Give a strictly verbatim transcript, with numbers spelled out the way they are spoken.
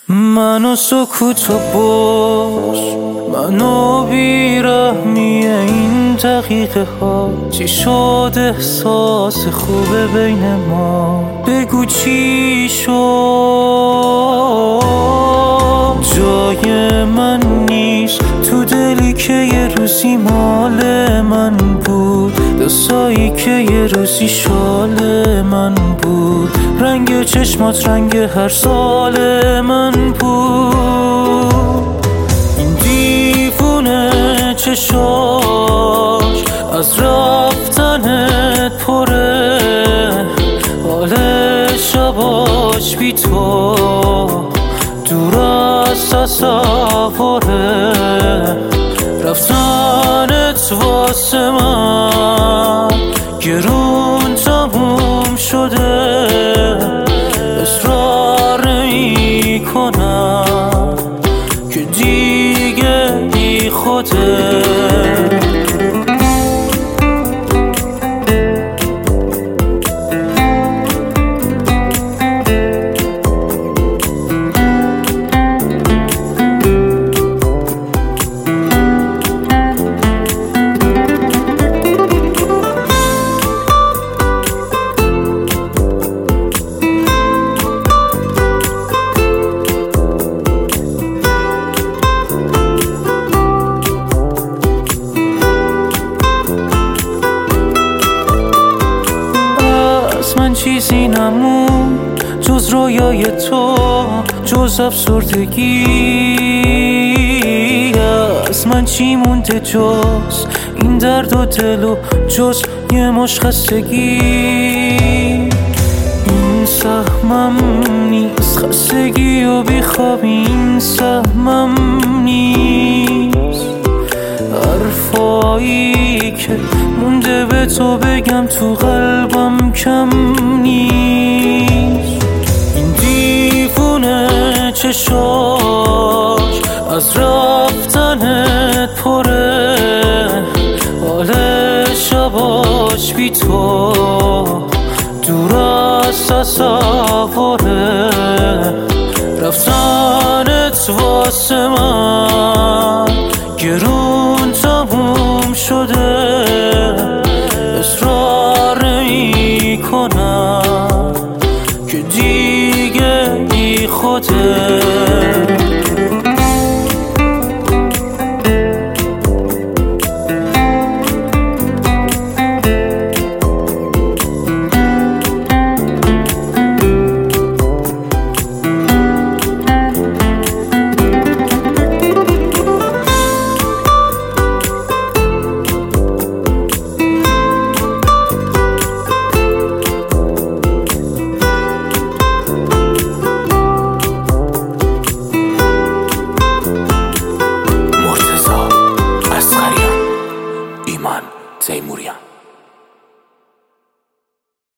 منو سکوت و باش، منو بیرحمی این دقیقه ها. چی شد احساس خوبه بین ما؟ بگو چی شد؟ جای من نیست تو دلی که یه روزی مال من بود، دستایی که یه روزی شال من بود، رنگ چشمات رنگ هر سال من بود. این دیوونه چشاش از رفتنت پره، حال شباش بی تو دور از تصوره، رفتنت واسه من گرون تموم شده. اصرار نمی کنم که دیگه بی خوده. من چیزی نمون جز رویای تو، جز افسردگی. از من چی مونده جز این درد و دل و جز یه مش خستگی؟ این سهمم نیست، خستگی و بیخوابی این سهمم نیست. حرفایی که مونده به تو بگم تو قلبم کم نیست. این دیوونه چشاش از رفتنت پره، حال شباش بی تو دور از تصوره، رفتنت واسه من گرون تموم شده. اصرار نمی کنم که دیگه بی خوده.